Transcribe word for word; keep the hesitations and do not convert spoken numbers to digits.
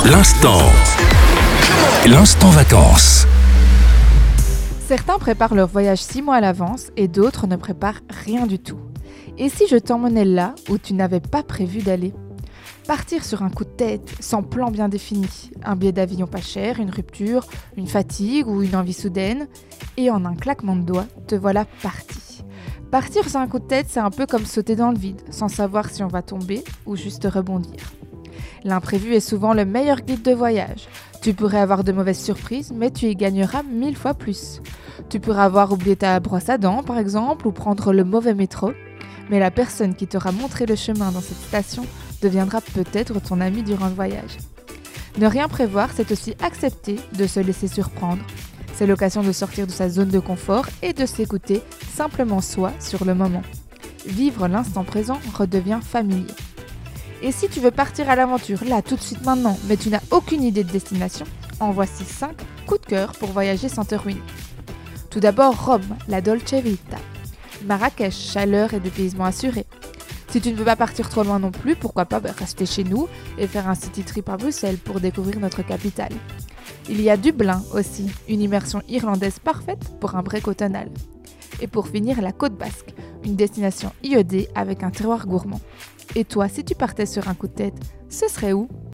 L'instant. L'instant vacances. Certains préparent leur voyage six mois à l'avance et d'autres ne préparent rien du tout. Et si je t'emmenais là où tu n'avais pas prévu d'aller ? Partir sur un coup de tête, sans plan bien défini, un billet d'avion pas cher, une rupture, une fatigue ou une envie soudaine, et en un claquement de doigts, te voilà parti. Partir sur un coup de tête, c'est un peu comme sauter dans le vide, sans savoir si on va tomber ou juste rebondir. L'imprévu est souvent le meilleur guide de voyage. Tu pourrais avoir de mauvaises surprises, mais tu y gagneras mille fois plus. Tu pourrais avoir oublié ta brosse à dents, par exemple, ou prendre le mauvais métro, mais la personne qui t'aura montré le chemin dans cette station deviendra peut-être ton ami durant le voyage. Ne rien prévoir, c'est aussi accepter de se laisser surprendre. C'est l'occasion de sortir de sa zone de confort et de s'écouter simplement soi sur le moment. Vivre l'instant présent redevient familier. Et si tu veux partir à l'aventure, là, tout de suite maintenant, mais tu n'as aucune idée de destination, en voici cinq coups de cœur pour voyager sans te ruiner. Tout d'abord, Rome, la Dolce Vita. Marrakech, chaleur et dépaysement assurés. Si tu ne veux pas partir trop loin non plus, pourquoi pas rester chez nous et faire un city trip à Bruxelles pour découvrir notre capitale. Il y a Dublin aussi, une immersion irlandaise parfaite pour un break automnal. Et pour finir, la Côte Basque, une destination iodée avec un terroir gourmand. Et toi, si tu partais sur un coup de tête, ce serait où ?